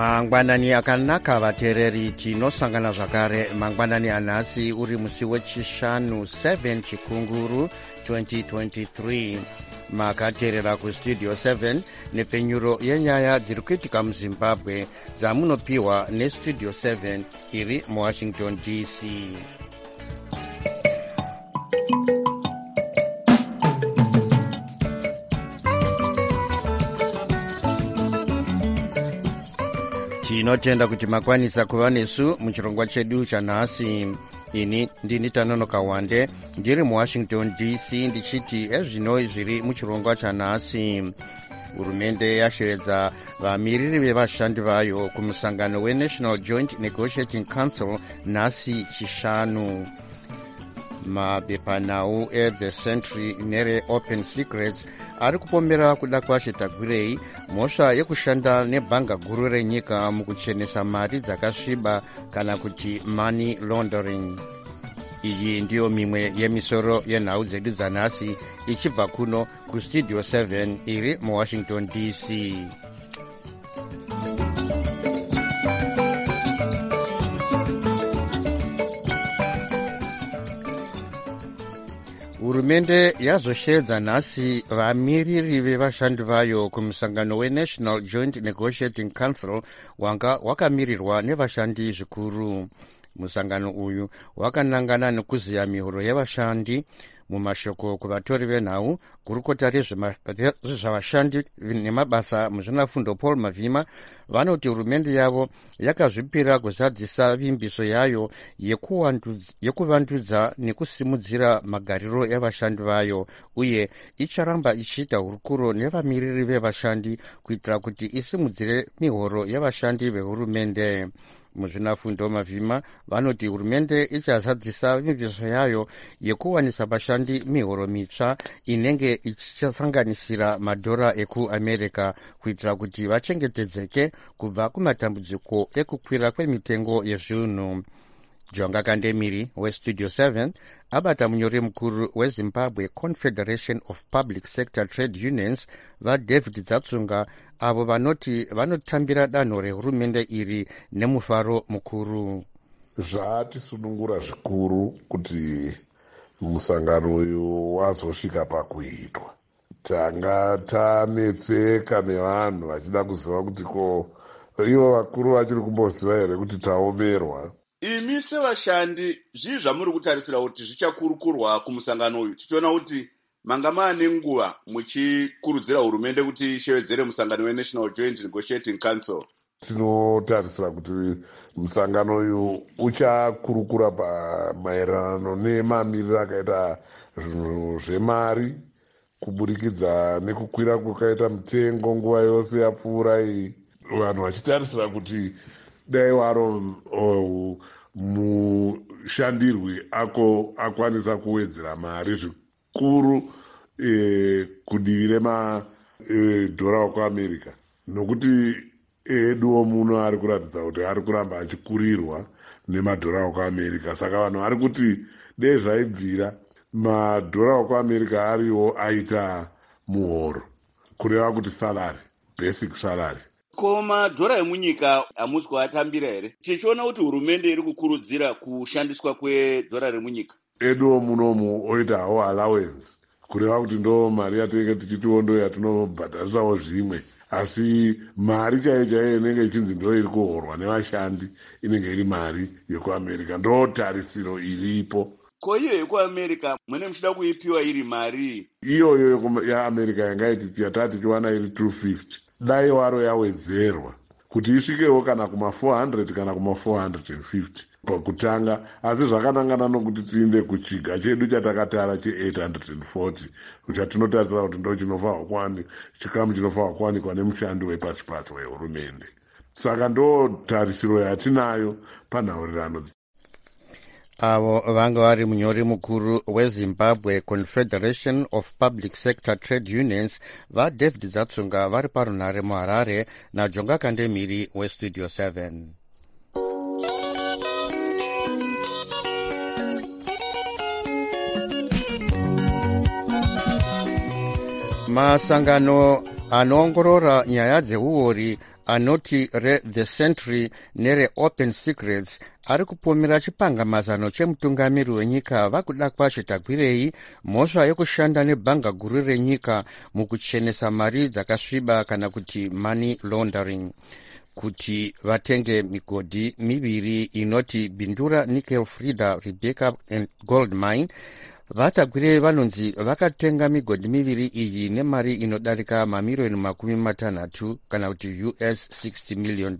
mangwanani akanaka vateereri, tinosangana zvakare mangwanani anhasi uri musi wechishanu 7 chikunguru 2023. makateerera kustudio 7 nepfenyuro yenyaya dziri kuitika muzimbabwe dzamunopiwa nestudio 7 iri muwashington dc. tinotenda kuti makwanisa kuva nesu muchirongwa chedu chanhasi. ini ndini Tanonoka Wande ndiri muwashington dc ndichiti ezvino zviri muchirongwa chanhasi. hurumende yashevedza vamiriri vevashandi vayo kumusangano weNational Joint Negotiating Council nhasi chishanu. mabhepanhau eThe Century nereOpen Secrets ari kupomera kuda kwaShetagirei mhosva yekushanda nebhanga guru renyika mukuchenesa mari dzakasviba kana kuti money laundering. iyi ndiyo mimwe yemisoro yenhau dzedu dzanhasi ichibva kuno kustudio 7 iri muwashington dc. hurumende yazosheedza nhasi vamiriri vevashandi vayo kumusangano weNational Joint Negotiating Council wanga wakamirirwa nevashandi zvikuru. musangano uyu wakanangana nekuziya mihoro yevashandi. mumashoko kuvatori venhau, gurukota rezvavashandi nemabasa muzvinafundo Paul Mavhima vanoti hurumende yavo yakazvipira kuzadzisa vimbiso yayo yekuvandudza nekusimudzira magariro evashandi vayo, uye icharamba ichiita hurukuro nevamiriri vevashandi kuitira kuti isimudzire mihoro yevashandi vehurumende. muzvinafundo Mavhima vanoti hurumende ichazadzisa vimbiso yayo yekuwanisa vashandi mihoro mitsva inenge ichisanganisira madhora ekuamerica kuitira kuti vachengetedzeke kubva kumatambudziko ekukwira kwemitengo yezvinhu. Jonga Kandemiri westudio 7 abata munyori mukuru weZimbabwe Confederation of Public Sector Trade Unions vaDavid Dzatsunga avo vanoti vanotambira danho rehurumende iri nemufaro mukuru. zvatisunungura zvikuru kuti musangano uyu wazosvika pakuitwa. tanga tanetseka nevanhu vachida kuziva kuti ko ivo vakuru vachiri kumboziva here kuti taomerwa. imi sevashandi zvii zvamuri kutarisira kuti zvichakurukurwa kumusangano uyu, tichiona kuti manga maane nguva muchikurudzira hurumende kuti ishevedzere musangano weNational Joint Negotiating Council? tinotarisira kuti musangano uyu uchakurukura maererano nemamiriro akaita zvinhu zvemari, kuburikidza nekukwira kwakaita mitengo nguva yose yapfuura iyi. vanhu vachitarisira kuti dai waro mushandirwi akwanisa kuwedzera mari zvikuru kudivi remadhora okuamerica, nokuti eduwo muno ari kuratidza kuti ari kuramba achikurirwa nemadhora okuamerica. saka vanhu vari kuti dei zvaibvira madhora okuamerica ariwo aita muhoro, kureva kuti salary, basic salary. ko madhora emunyika hamusi kuatambira here? tichiona kuti hurumende iri kukurudzira kushandiswa kwedhora remunyika. eduwo munomu oita hawo allowance, kureva kuti ndo mari yatinenge tichitiwo ndo yatinobhadharisawo zvimwe, asi mari chaiyo chaiyo inenge ichinzi ndo iri kuhorwa nevashandi inenge iri mari yekuamerica. ndo tarisiro iripo. ko iyo yekuamerica mwene muchida kuipiwa iri mari iyoyo yaamerica yangaiti yatati tichiwana iri 250, dai waro yawedzerwa kuti isvikewo kana kuma400 kana kuma450 pakutanga. asi zvakanangana nokuti tiinde kuchiga chedu chatakatara che840 chatinotarisira kuti ndo chikamu chinofanwa kuwanikwa nemushandi wepasi pasi wehurumende. saka ndo tarisiro yatinayo panhaurirano. avo vanga vari munyori mukuru weZimbabwe Confederation of Public Sector Trade Unions vaDavid Dzatsunga vari parunhare muHarare naJonga Kandemiri westudio 7. masangano anoongorora nyaya dzeuori anoti reThe Sentry nereOpen Secrets ari kupomera chipangamazano chemutungamiri wenyika vakuda kwacho tagwirei mhosva yekushanda nebhanga guru renyika mukuchenesa mari dzakasviba kana kuti money laundering, kuti vatenge migodhi miviri inoti Bindura Nickel Frida Rebecca and Gold Mine. Vatagwirei vanonzi vakatenga migodhi miviri iyi nemari inodarika mamiriyoni $60 kana kuti $60 million.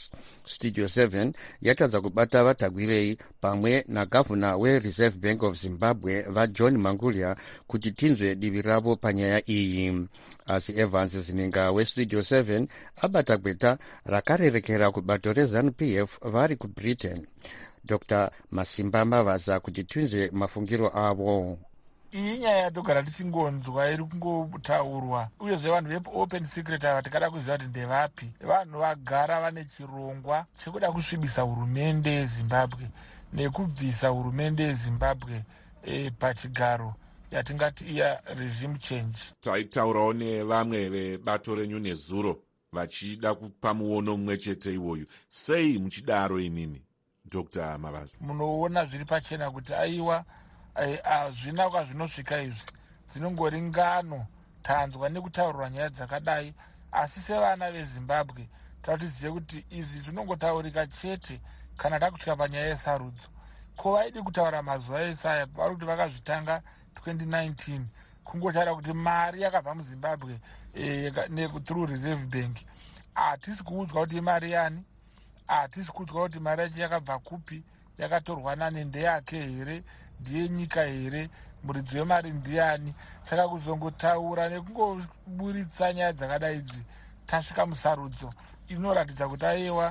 Studio 7 yatadza kubata vatagwirei pamwe nagavhuna weReserve Bank of Zimbabwe vaJohn Mangulia kuti tinzwe divi ravo panyaya iyi. Asi Evans Zininga weStudio 7 abata gweta rakarerekera kubato reZANU-PF vari kuBritain. Dr. Masimba Mavaza kuti tinzwe mafungiro avo. Iyi nyaya yatogara tichingonzwa iri kungotaurwa, uyezve vanhu veOpen Secret ava tikada kuziva kuti ndevapi. Vanhu vagara vane chirongwa chekuda kusvibisa hurumende yeZimbabwe nekubvisa hurumende yeZimbabwe pachigaro yatingati iya regime change. Taitaurawo nevamwe vebato renyu nezuro vachida kupa muono mumwe chete iwoyu. Sei muchidaro imimi, Dr. Mavaza? Munoona zviri pachena kuti aiwa hazvina kwazvinosvika izvi, dzinongori ngano tanzwa nekutaurirwa nyaya dzakadai. Asi sevana veZimbabwe tautizive kuti izvi zvinongotaurika chete kana takusvika panyaya yesarudzo. Ko vaidi kutaura mazuva esaya vari kuti vakazvitanga 2019 kungotaura kuti mari yakabva muZimbabwe through Reserve Bank. Hatisi kuudzwa kuti imari yani, hatisi kuudzwa kuti mari yacho yakabva kupi, yakatorwa nani, ndeyake here, ndiye nyika here, muridzi wemari ndiani. Saka kuzongotaura nekungoburitsa nyaya dzakadai idzi tasvika musarudzo inoratidza kuti aiwa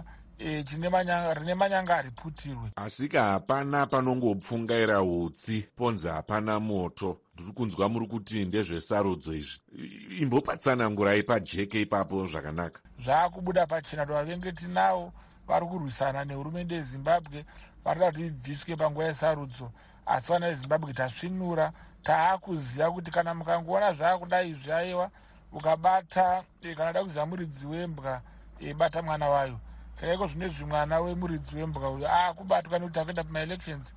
rine manyanga ariputirwe. Asika hapana panongopfungaira hutsi ponzi hapana moto. Ndiri kunzwa muri kuti ndezvesarudzo izvi. Imbopatsanangurai pajeke ipapo zvakanaka. Zvaakubuda pachena vavengi tinavo vari kurwisana nehurumende yeZimbabwe varida kuti ibviswe panguva yesarudzo. Asi vana veZimbabwe tasvinura, taakuziva kuti kana mukangoona zvaakudai izvi aiwa ukabata kana da kuziva muridzi wembwa bata mwana wayo. Saka iko zvinezvi mwana wemuridzi wembwa uyo akubatwa nekuti takuenda pamaelections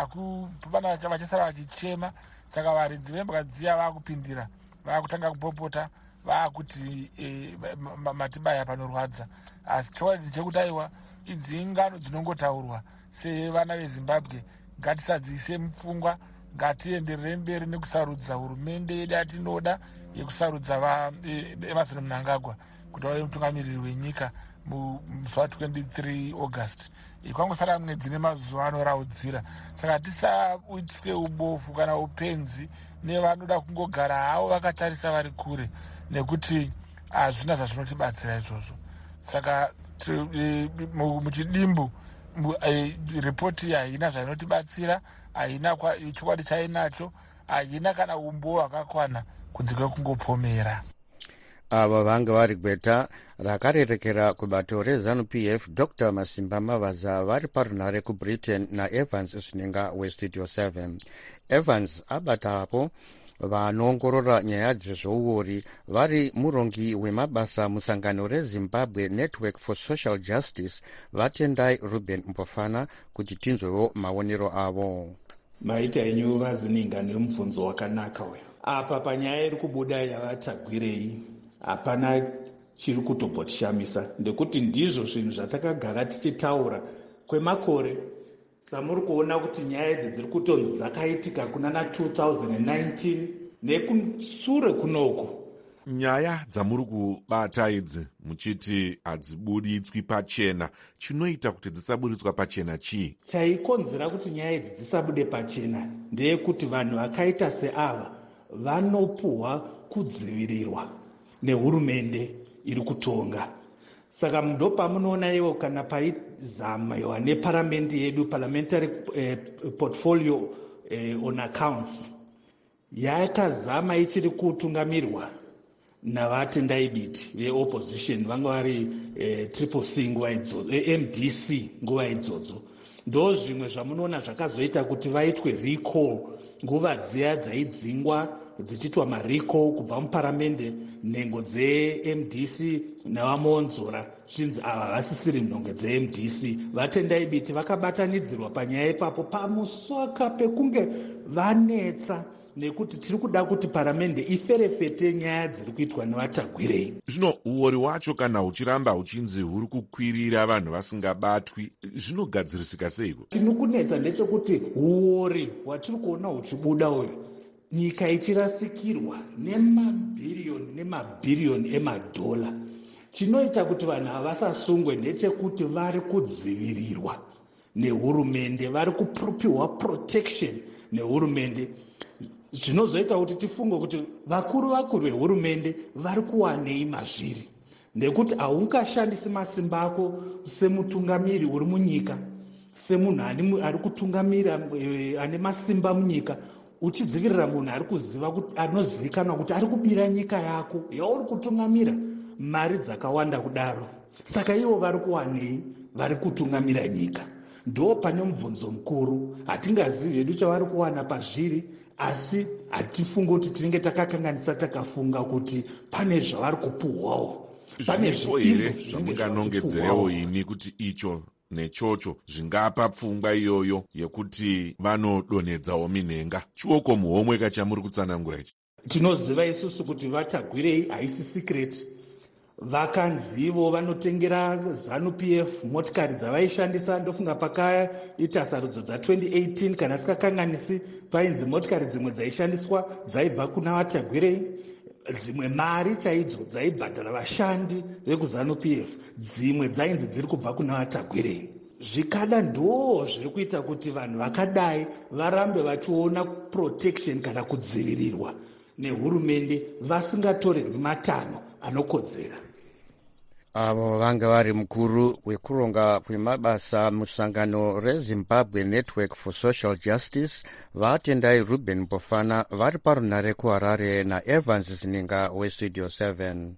vana vachasara vachichema. Saka varidzi vembwa dziya vaakupindira, vaakutanga kupopota, vaakuti matibaya panorwadza. Asi chokwadi chekuti aiwa idzi ingano dzinongotaurwa sevana veZimbabwe. Ngatisadziise mupfungwa, ngatienderere mberi nekusarudza hurumende yedu yatinoda yekusarudza Emmerson Mnangagwa kuti vave mutungamiriri wenyika musi wa23 August. Kwangosara mwedzi nemazuva anoraudzira. Saka tisaitwe ubofu kana upenzi nevanoda kungogara havo vakatarisa vari kure, nekuti hazvina zvazvinotibatsira izvozvo. Saka muchidimbu ripoti iyi haina zvainotibatsira, haina chokwadi chainacho, haina kana umbo hwakakwana kunze kwekungopomera. Ava vanga vari gweta rakarerekera kubato reZANU-PF Dr. Masimba Mavaza vari parunhare kuBritain naEvans Zininga weStudio 7. Evans abata apo vanoongorora nyaya dzezvouori vari murongi wemabasa musangano reZimbabwe Network for Social Justice vatendai Ruben Mbofana kuti tinzwewo maonero avo. Maita enyu vaZininga nemubvunzo wakanaka uyo. Apa panyaya iri kubuda yavatagwirei hapana chiri kutobhotishamisa, ndekuti ndizvo zvinhu zvatakagara tichitaura kwemakore. Samuri kuona kuti nyaya idzi dziri kutonzi dzakaitika kuna na 2019 nekusure kunoko. Nyaya dzamuri kubata idzi muchiti hadzibuditswi pachena, chinoita kuti dzisaburitswa pachena chii? Chaikonzera kuti nyaya idzi dzisabude pachena ndeyekuti vanhu vakaita seava vanopuhwa kudzivirirwa nehurumende iri kutonga. Saka ndo pamunoona iwo kana paizamaiwa neparamendi yedu, parliamentary portfolio on accounts, yakazama ichiri kutungamirwa navatendai biti veopposition vanga vari triple C nguva idzodzo, MDC nguva idzodzo. Ndo zvimwe zvamunoona zvakazoita kuti vaitwe recall nguva dziya dzaidzingwa dzichiitwa mariko kubva muparamende, nhengo dzeMDC navamonzora zvinzi ava vasisiri nhongo dzeMDC. Vatendai biti vakabatanidzirwa panyaya ipapo pamusaka pekunge vanetsa nekuti tiri kuda kuti paramende iferefete nyaya dziri kuitwa nevatagwirei. Zvino uori wacho kana uchiramba uchinzi huri kukwirira vanhu vasingabatwi, zvinogadzirisika seiko? Tino kunetsa ndechekuti uori hwatiri kuona huchibuda uyu, nyika ichirasikirwa nemabhiriyoni emadhola. Chinoita kuti vanhu havasasungwe ndechekuti vari kudzivirirwa nehurumende, vari kupiwa protection nehurumende. Zvinozoita kuti tifunge kuti vakuru vehurumende vari kuwanei mazviri, nekuti haungashandisi masimba ako semutungamiri uri munyika, semunhu ari kutungamira ane masimba munyika, uchidzivirira munhu ari kuziva kuti anozivikanwa kuti ari kubira nyika yako yauri kutungamira mari dzakawanda kudaro. Saka ivo vari kuwanei? Vari kutungamira nyika. Ndo pane mubvunzo mukuru. Hatingazivi hedu chavari kuwana pazviri, asi hatifunga kuti tinenge takakanganisa takafunga kuti pane zvavari kupuhwawo. Pane zvipo here zvamunganongedzerewo imi kuti icho nechocho zvingapa pfungwa iyoyo yekuti vanodonhedzawo minhenga? Chioko muhomwe kachamuri kutsanangura ichi. Tinoziva isusu kuti vatagwirei haisi secret. Vakanzivo vanotengera ZANU-PF motikari dzavaishandisa. Ndofunga pakaita sarudzo dza2018 kana sikakanganisi, painzi motikari dzimwe dzaishandiswa dzaibva kuna vatagwirei, dzimwe mari chaidzo dzaibhadhara vashandi vekuZANU-PF, dzimwe dzainzi dziri kubva kuna vatagwirei. Zvikada ndo zviri kuita kuti vanhu vakadai varambe vachiona protection kana kudzivirirwa nehurumende vasingatorerwi matanho anokodzera. Avo vanga vari mukuru wekuronga kwemabasa musangano reZimbabwe Network for Social Justice, vatendai Ruben Bofana, vari parunare kuHarare naEvans Zininga weStudio 7.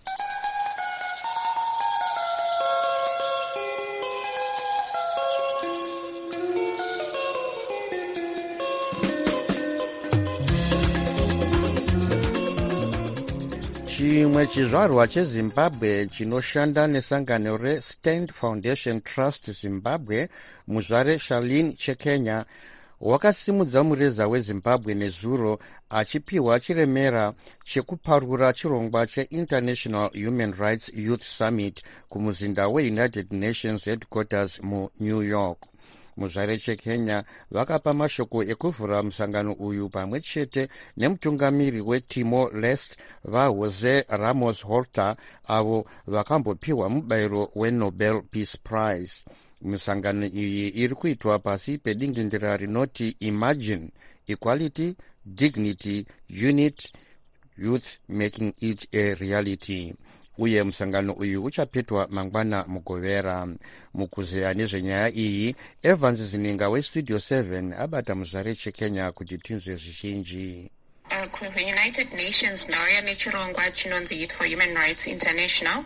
Chimwe chizvarwa cheZimbabwe chinoshanda nesangano reStand Foundation Trust Zimbabwe, muzvare Charlene Chekenya, wakasimudza mureza weZimbabwe nezuro achipiwa chiremera chekuparura chirongwa cheInternational Human Rights Youth Summit kumuzinda weUnited Nations Headquarters muNew York. Muzvare Chekenya vakapa mashoko ekuvhura musangano uyu pamwe chete nemutungamiri weTimor Leste vaJose Ramos Horta, avo vakambopiwa mubayiro weNobel Peace Prize. Misangano iyi iri kuitwa pasi pedingindira rinoti Imagine, Equality, Dignity, Unity, Youth Making It a Reality. Uye musangano uyu uchapetwa mangwana mugovera. Mukuzeya nezvenyaya iyi, Evans Zininga weStudio 7 abata muzvare Chekenya kuti tinzwe zvizhinji. United Nations nayo yane chirongwa chinonzi Youth for Human Rights International.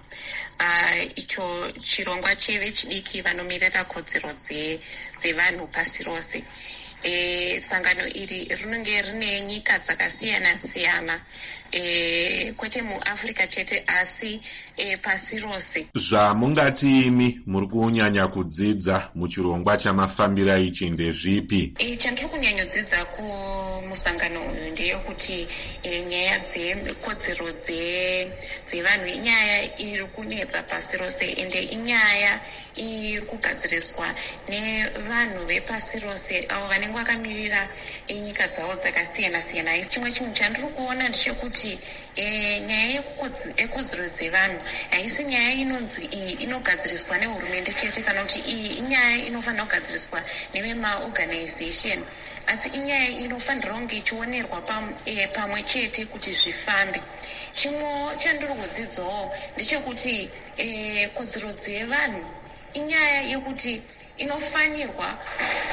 Icho chirongwa chevechidiki vanomirira kodzero dzevanhu pasi rose. Sangano iri rinenge rine nyika dzakasiyana siyana, kwete muAfrica chete asi pasi rose. Zvamungati imi muri kunyanya kudzidza muchirongwa chamafambira ichi ndezvipi? Chandiri kunyanyodzidza kumusangano uyu ndeyekuti nyaya dzekodzero dzevanhu inyaya iri kunetsa pasi rose, ende inyaya iri kugadziriswa nevanhu vepasi rose avo vanenge vakamirira nyika dzavo dzakasiyana siyana. Chimwe chinhu chandiri kuona ndechekuti nyaya yekodzero dzevanhu haisi nyaya inonzi iyi inogadziriswa nehurumende chete, kana kuti iyi inyaya inofanira kugadziriswa nevemaorganization, asi inyaya inofanira kunge ichionerwa pamwe chete kuti zvifambe. Chimwe chandiri kudzidzawo ndechekuti kodzero dzevanhu inyaya yekuti inofanirwa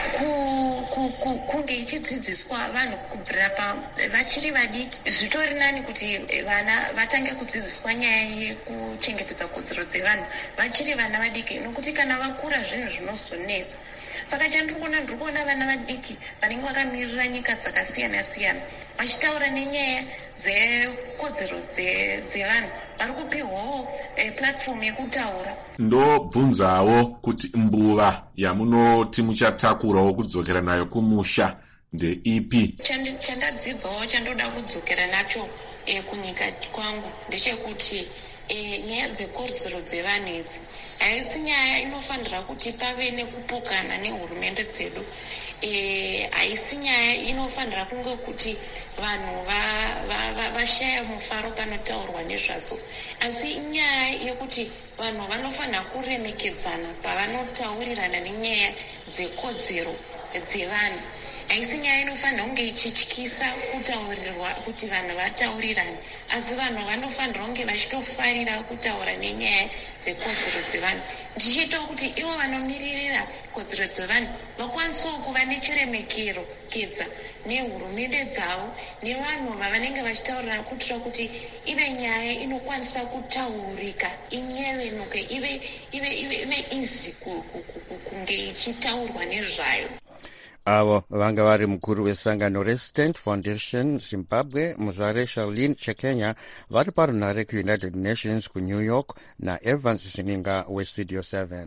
kunge ichidzidziswa vanhu kubvira vachiri vadiki. Zvitori nani kuti vana vatange kudzidziswa nyaya yekuchengetedza kodzero dzevanhu vachiri vana vadiki, nokuti kana vakura zvinhu zvinozonetsa. Saka ndiri kuona vana vadiki vanenge vakamirira nyika dzakasiyana siyana vachitaura nenyaya dzekodzero dzevanhu, vari kupiwawo platform yekutaura. Ndobvunzawo kuti mbuva yamunoti muchatakurawo kudzokera nayo kumusha ndeipi? Chandadzidzawo chandoda kudzokera nacho kunyika kwangu ndechekuti nyaya dzekodzero dzevanhu idzi haisi nyaya inofanira kuti pave nekupokana nehurumende dzedu. Haisi nyaya inofanira kunge kuti vanhu vashaya mufaro panotaurwa nezvadzo, asi inyaya yekuti vanhu vanofanira kuremekedzana pavanotaurirana nenyaya dzekodzero dzevanhu. Haisi nyaya inofanira kunge ichityisa kutaurirwa kuti vanhu vataurirane, asi vanhu vanofanira kunge vachitofarira kutaura nenyaya dzekodzero dzevanhu, ndichiita kuti ivo vanomiririra kodzero dzevanhu vakwanisawo kuva nechiremekero kedza nehurumende dzavo nevanhu vavanenge vachitaurira, kuitira kuti ive nyaya inokwanisa kutaurika, inyevenuke, ive izi kunge ichitaurwa nezvayo. Avo vanga vari mukuru wesangano reSTAND Foundation Zimbabwe, muzvare Charlene Chekenya, vari parunhare kuUnited Nations kuNew York, naEvans Zininga weStudio 7.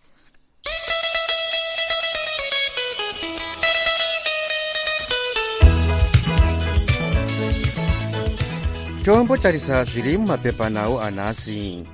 Tombotarisa zviri mumapepanhau anhasi.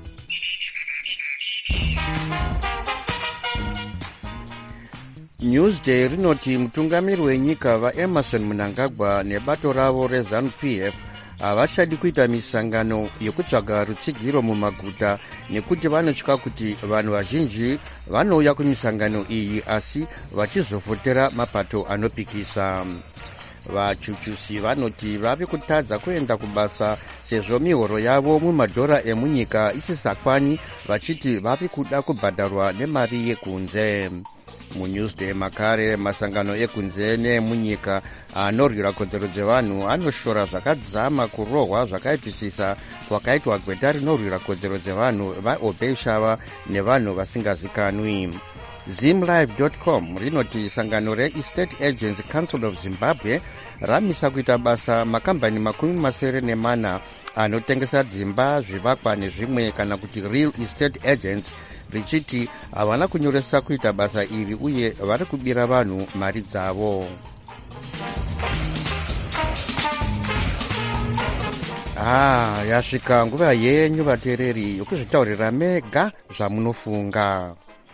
Newsday rinoti mutungamiri wenyika vaEmerson Mnangagwa nebato ravo reZANU-PF havachadi kuita misangano yekutsvaga rutsigiro mumaguta nekuti vanotya kuti vanhu vazhinji vanouya kumisangano iyi asi vachizovhotera mapato anopikisa. Vachuchusi vanoti vave kutadza kuenda kubasa sezvo mihoro yavo mumadhora emunyika isisakwani, vachiti vave kuda kubhadharwa nemari yekunze. MuNewsday makare masangano ekunze neemunyika anorwira kodzero dzevanhu anoshora zvakadzama kurohwa zvakaipisisa kwakaitwa gweta rinorwira kodzero dzevanhu vaObey Shava nevanhu vasingazikanwi. Zimlive.com rinoti sangano reEstate Agents Council of Zimbabwe ramisa kuita basa makambani 24 anotengesa dzimba, zvivakwa nezvimwe kana kuti real estate agents, richiti havana kunyoresa kuita basa iri uye vari kubira vanhu mari dzavo. Yasvika nguva yenyu vateereri yokuzvitaurira mega zvamunofunga.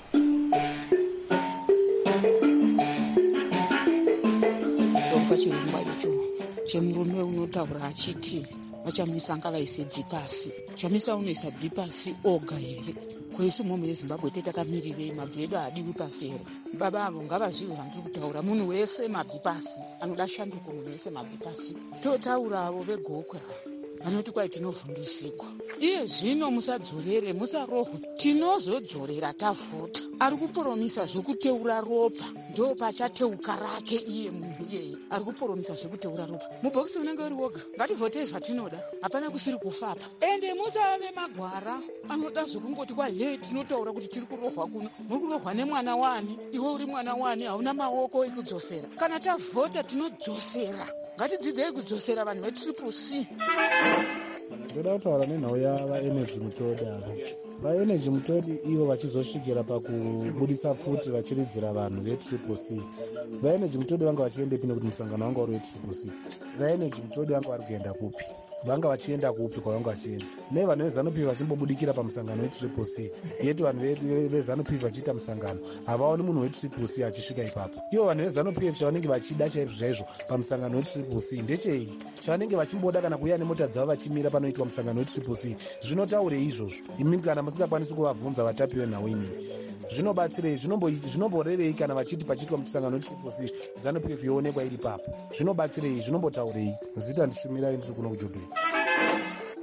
Chirongwa icho chemurume unotaura achiti vachamisa ngavaise bvi pasi. Chamisa unoisa bvi pasi oga here? Kwese mumo yeZimbabwe tetakamirire mabvi edu adiwi pasi here? Baba avo ngavazviwe vandiri kutaura, munhu wese mabvi pasi anoda shanduko, munhu wese mabvi pasi. Totaura avo vegokwe vanoti kwai tinovhundusikwa. Iye zvino musadzorere, musarohwe, tinozodzorera tavhota. Ari kuporomisa zvekuteura ropa, ndo pachateuka rake iye munhu iyeye. Ari kuporomisa zvekuteura ropa. Mubhokisi unenge uri woga, ngativhotei zvatinoda, hapana kusiri kufa apa. Ende musave magwara anoda zvekungoti kwai tinotaura kuti tiri kurohwa kuno. Muri kurohwa nemwana wani? Iwe uri mwana wani? Hauna maoko ekudzosera. Kana tavhota tinodzosera. Ngatidzidzei kudzosera vanhu vetriple C. Ndoda kutaura nenhau yavaenergy mutodi avo. Vaenergy mutodi ivo vachizosvikira pakubudisa pfuti vachiridzira vanhu vetriple C. Vaenergy mutodi vanga vachiendepi nekuti musangano wanga uri wetriple C? Vaenergy mutodi vanga vari kuenda kupi? Vanga vachienda kupi kwavanga vachienda? Nevanhu veZANU-PF vachimbobudikira pamusangano wetriple C, yeti vanhu veZANU-PF vachiita musangano havaoni munhu wetriple C achisvika ipapo. Ivo vanhu veZANU-PF chavanenge vachida chaizvo pamusangano wetriple C ndechei? Chavanenge vachimboda kana kuuya nemota dzavo vachimira panoitwa musangano wetriple C. Zvinotaurei izvozvo? Imi kana musingakwanisi kuvabvunza vatapi venhau imi, zvinobatsirei? Zvinomborevei kana vachiti pachiitwa musangano wetriple C ZANU-PF yoonekwa iri papo? Zvinobatsirei? Zvinombotaurei? Zita ndishumirai ndiri kuno kuJoburg.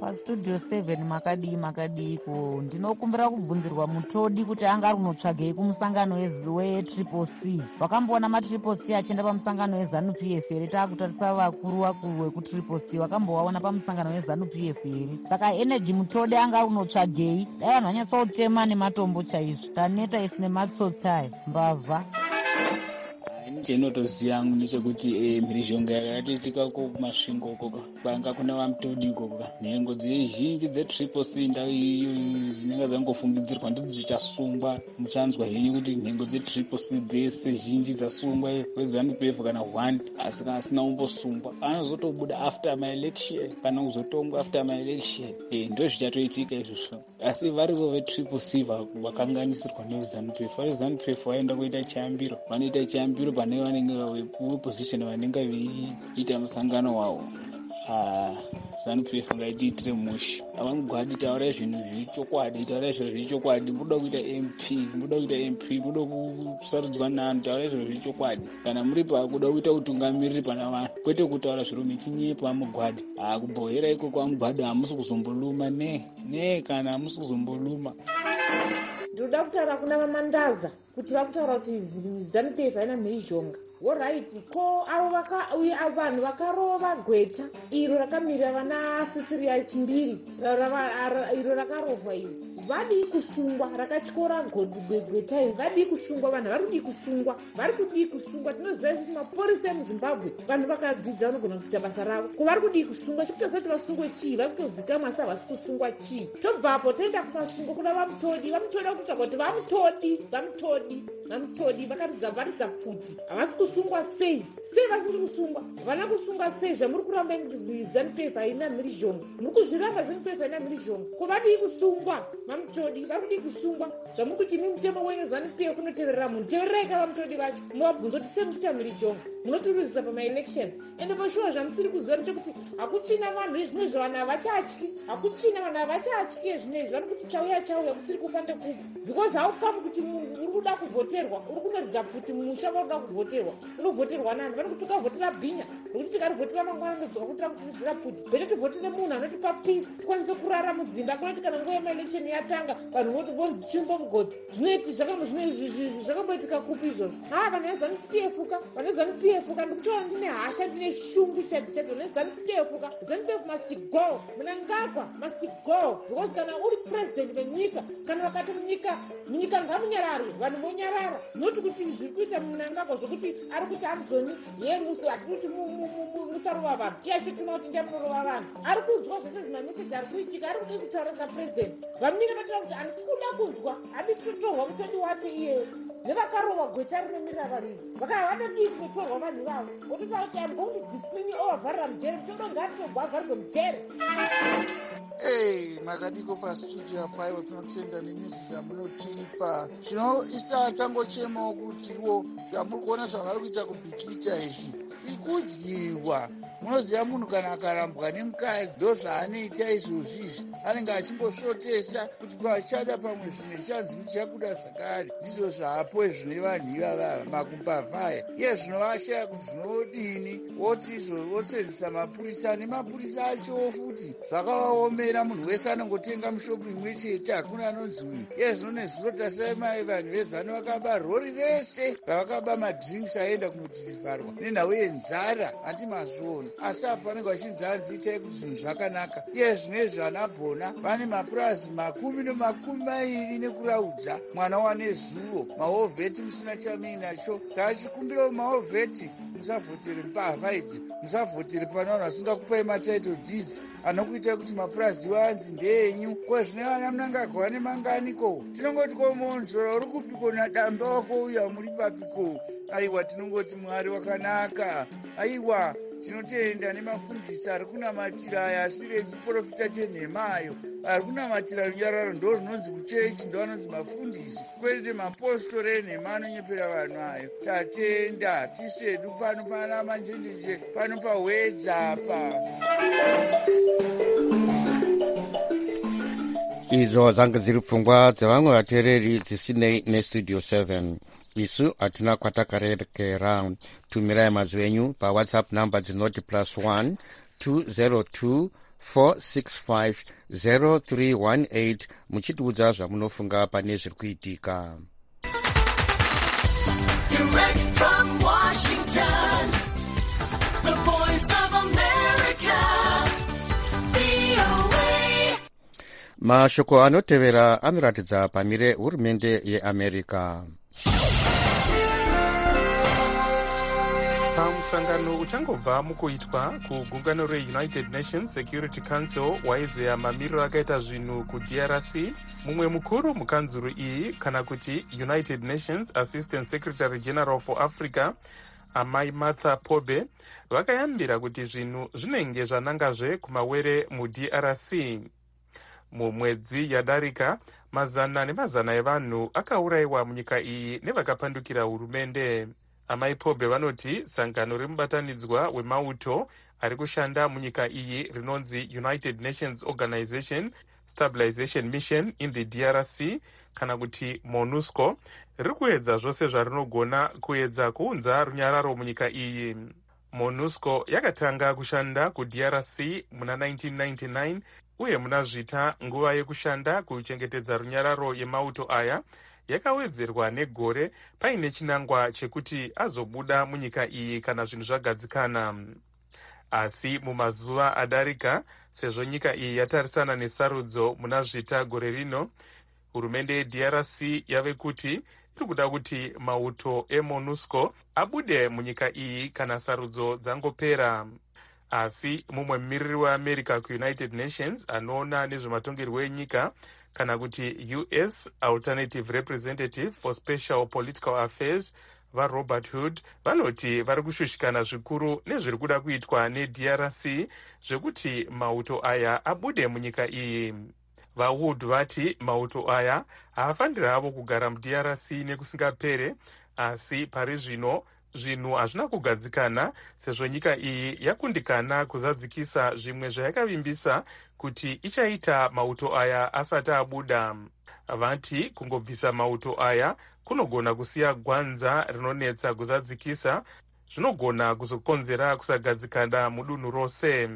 pastudio 7 makadii ndinokumbira kubvunzirwa mutodi kuti anga ari kunotsvagei kumusangano wetriple c. wakamboona matriple c achienda pamusangano wezanu pf here? taakutarisa vakuru vekutriple c wakambowaona pamusangano wezanu pf here? saka energy mutodi anga ari kunotsvagei? dai vanhu vanyatsotema nematombo chaizvo. taneta isi nematsotsi aya mbavha. chendinotoziva yangu ndechekuti mhirizhonga yakatoitika kumasvingo ukoko kwanga kuna vamutodi ukoko nhengo dzizhinji dzetriple c ndau iyo dzinenge dzangofungidzirwa ndidzo dzichasungwa. muchanzwa henyu kuti nhengo dzetriple c dzese zhinji dzasungwa wezanu pf kana 1 asi asina kumbosungwa anozotobuda after my election kana kuzotongwa after my election. ndo zvichatoitika izvozvo asi varivo vetriple c vakanganisirwa nevezanu pf. vezanu pf vaenda kuita chiyambiro vanoita chiyambiro pane vanenge veposition vanenge veiita musangano wavo. ZANU-PF ngaitiitire mushi. Avamugwadi taurai zvinhu zviri chokwadi, taurai zviro zviri chokwadi. Muda kuita MP, muda kusarudzwa naanhu, taurai zviro zviri chokwadi. Kana muri pakuda kuita utungamiriri pana vanhu, kwete kutaura zviro michinyepa amugwadi. Kubhohera ikoko amugwadi hamusi kuzomboluma kana hamusi kuzomboluma. Ndoda kutaura kuna vamandaza kuti vakutaura kuti ZANU-PF haina mhirizhonga. Alright, ko avo vanhu vakarova gweta iro rakamirira vana Sisiria Chimbiri iro rakarohwa iro vadi kusungwa, rakatyora gweta iro vadi kusungwa. Vanhu vari kudi kusungwa tinoziva kuti mapurisa emuZimbabwe vanhu vakadzidza vanogona kuita basa ravo. Ko vari kudi kusungwa chikutoziva kuti vasungwe chii, vari kutozikamwa asi havasi kusungwa chii. Tobva apo toenda kumasvingo kuna vamutodi vakutaura kuti vamutodi varidza kuti havasi kusungwa sei vasiri kusungwa. Vana kusungwa sei zvamuri kuramba kuti ZANU-PF haina mhirizhonga? Muri kuzviramba ZANU-PF haina mhirizhonga? Ko vadi kusungwa vamutodi, vari kudi kusungwa zvamuri kuti imi mutemo wenyu ZANU-PF unoteverera munhu. Tevererai vamutodi vacho muvabvunza kuti sei muchiita mhirizhonga, munotirwisa pamaelection. Ende pashuwa zvamusiri kuziva ndechekuti hakuchina vanhu izvinezvi vanhu havachatyi, ezvinezvi vari kuti chauya kusiri kupande kuku because haukamu kuti munhu uri kuda kuvhoterwa, uri kunoridza pfuti mumusha varuda kuvhoterwa, unovhoterwa nani? Vani kuti ukavhotera bhinya nokuti tikarivhotera mangwana nodzoka kuti takutidzira pfuti, bete tivhotere munhu anotipa peace tikwanise kurara mudzimba. Kunoti kana nguva yemaelection yatanga vanhu vonzi chimbo mugodzi zvinoiti zvakamboitika kupi izvozvo? Vanhu veZANU-PF ndikutaura ndine hasha, ndine shungu chadzo neZANU-PF. ZANU-PF must go, Mnangagwa must go because kana uri president venyika, kana vakati munyika ngamunyarare, vanhu vonyarara. Noti kuti zviri kuita Mnangagwa zvokuti ari kuti Amazoni yemusi atikuti musarova vanhu, iye achituma kuti ndiamunorova vanhu. Ari kunzwa zvese zvimameseji ari kuitika, ari kudi kutaura sapresident. Vamire vataura kuti handisi kuda kunzwa, hadi kutotorwa mutodi wake iye nevakarova gweta rinomirira variri vakavadodii kunotorwa vanhu vavo ototaura kuti I'm going to discipline you ovharira mujere, mutodo ngaatogwa avharirwe mujere. Makadiko pastudio paivo tinotenda nenyuzi dzamunotipa. Chinoisa changochemawo kutiwo zvamuri kuona zvavari kuita kubhikita izvi ikudyiwa. Munoziva munhu kana akarambwa nemukadzi ndo zvaanoita izvozvizvi, anenge achimbosvotesa kuti pachada pamwe zvimwe chanzi ndichakuda zvakare. Ndizvo zvapo zvine vanhu ivava makumbavhaya. Iye zvinovashaya kuti zvinodini woti vosenzisa mapurisa nemapurisa acho futi zvakavaomera. Munhu wese anongotenga mushopu imwe chete, hakuna anonzi uyu. Iye zvino nezuro tasaimai vanhu vezano vakaba rori rese ravakaba madrinks aenda kunotizivharwa nenhau yenzara hatimazviona. Asi apa vanenge vachinzanzi itai kuti zvinhu zvakanaka. Iye zvinezvi vanabhona vane mapurazi 20 nekuraudza mwana wane zuro. Mahovheti musina chamii nacho. Tachikumbirawo mahovheti musavhotere mbavha idzi, musavhotere pana vanhu vasingakupai matitle deeds anokuitai kuti mapurazi vanzi ndeenyu. Ko zvine vana Mnangagwa vane manganiko? Tinongoti komonzvora uri kupiko nadamba wako uya muri papiko? Aiwa, tinongoti Mwari wakanaka. Aiwa, tinotenda nemafundisi ari kunamatira aya asiri echiprofita chenhemayo, ari kunamatira runyararo ndo runonzi kuchechi, ndo anonzi mafundisi, kwete mapostori enhema anonyepera vanhu ayo. Tatenda tisvedu pano pana manjenjenje pano pahwedza apa. Idzo dzanga dziri pfungwa dzevamwe vateereri dzisinei nestudio 7. Isu hatina kwatakarekera. Tumirai mazwi enyu paWhatsApp namba dzinoti +1 202 465 muchitiudza zvamunofunga pane zviri kuitika. Direct from Washington, the Voice of America, VOA. Mashoko anotevera anoratidza pamire hurumende yeAmerica. Pamusangano uchangobva mukuitwa kugungano reUnited Nations Security Council waizeya mamiriro akaita zvinhu kuDRC, mumwe mukuru mukanzuru iyi kana kuti United Nations Assistant Secretary General for Africa, amai Martha Pobe, vakayambira kuti zvinhu zvinenge zvanangazve kumawere muDRC. Mumwedzi yadarika, mazana nemazana evanhu akaurayiwa munyika iyi nevakapandukira hurumende. Amai Pobe vanoti sangano remubatanidzwa wemauto ari kushanda munyika iyi rinonzi United Nations Organization Stabilization Mission in the DRC kana kuti MONUSCO riri kuedza zvose zvarinogona kuedza kuunza runyararo munyika iyi. MONUSCO yakatanga kushanda kuDRC muna 1999 uye muna zvita nguva yekushanda kuchengetedza runyararo yemauto aya yakawedzerwa negore paine chinangwa chekuti azobuda munyika iyi kana zvinhu zvagadzikana. Asi mumazuva adarika, sezvo nyika iyi yatarisana nesarudzo muna zvita gore rino, hurumende yeDRC yave kuti iri kuda kuti mauto eMONUSCO abude munyika iyi kana sarudzo dzangopera. Asi mumwe mumiriri weAmerica kuUnited Nations anoona nezvematongerwo enyika kana kuti US Alternative Representative for Special Political Affairs vaRobert Hood vanoti vari kushushikana zvikuru nezviri kuda kuitwa neDRC zvekuti mauto aya abude munyika iyi. VaHood vati mauto aya haafaniri havo kugara muDRC nekusingapere, asi pari zvino zvinhu hazvina kugadzikana sezvo nyika iyi yakundikana kuzadzikisa zvimwe zvayakavimbisa kuti ichaita mauto aya asati abuda. Vati kungobvisa mauto aya kunogona kusiya gwanza rinonetsa kuzadzikisa, zvinogona kuzokonzera kusagadzikana mudunhu rose.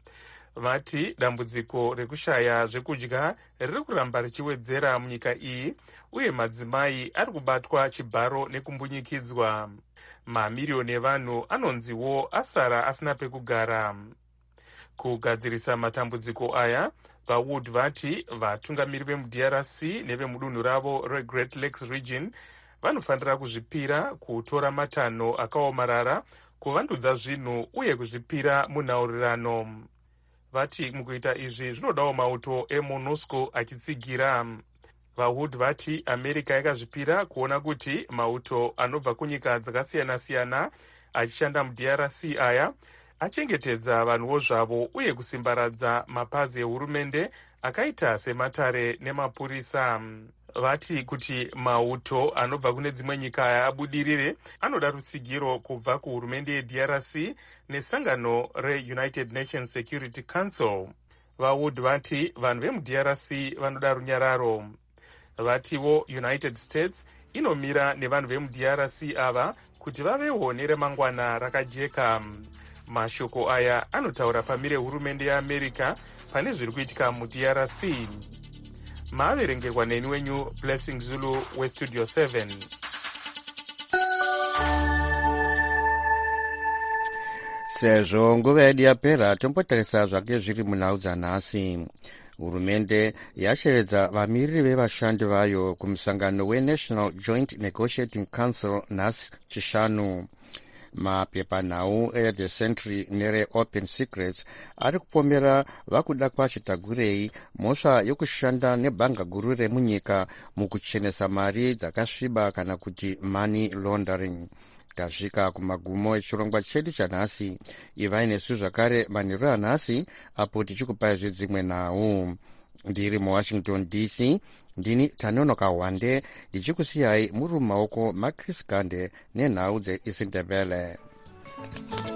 Vati dambudziko rekushaya zvekudya riri kuramba richiwedzera munyika iyi uye madzimai ari kubatwa chibharo nekumbunyikidzwa. Mamiriyoni evanhu anonziwo asara asina pekugara. Kugadzirisa matambudziko aya, vaWood vati vatungamiri vemuDRC nevemudunhu ravo reGreat Lakes Region vanofanira kuzvipira kutora matanho akaomarara, kuvandudza zvinhu uye kuzvipira munhaurirano. Vati mukuita izvi zvinodawo mauto eMONUSCO achitsigira. VaHood vati America yakazvipira kuona kuti mauto anobva kunyika dzakasiyana-siyana achishanda muDRC aya achengetedza vanhuwo zvavo uye kusimbaradza mapazi ehurumende akaita sematare nemapurisa. Vati kuti mauto anobva kune dzimwe nyika aya abudirire anoda rutsigiro kubva kuhurumende yeDRC nesangano reUnited Nations Security Council. VaWood vati vanhu vemuDRC vanoda runyararo. Vatiwo United States inomira nevanhu vemuDRC ava kuti vavewo neremangwana rakajeka. Mashoko aya anotaura pamire hurumende yeAmerica pane zviri kuitika muDRC. Maaverengerwa neni wenyu Blessing Zulu weStudio 7. Sezvo nguva yedu yapera, tombotarisa zvake zviri munhau dzanhasi. Hurumende yasheredza vamiriri vevashandi vayo kumusangano weNational Joint Negotiating Council nhasi chishanu. Mapepanhau eThe Century nereOpen Secrets ari kupomera vakuda kwachitagurei mhosva yokushanda nebhanga guru remunyika mukuchenesa mari dzakasviba kana kuti money laundering. Tasvika kumagumo echirongwa chedu chanhasi. Ivai nesu zvakare manheru anhasi apo tichikupai zvedzimwe nhau. Ndiri muWashington DC, ndini Tanonoka Wande, ndichikusiyai muri mumaoko maChris Gande nenhau dzeIsindebele.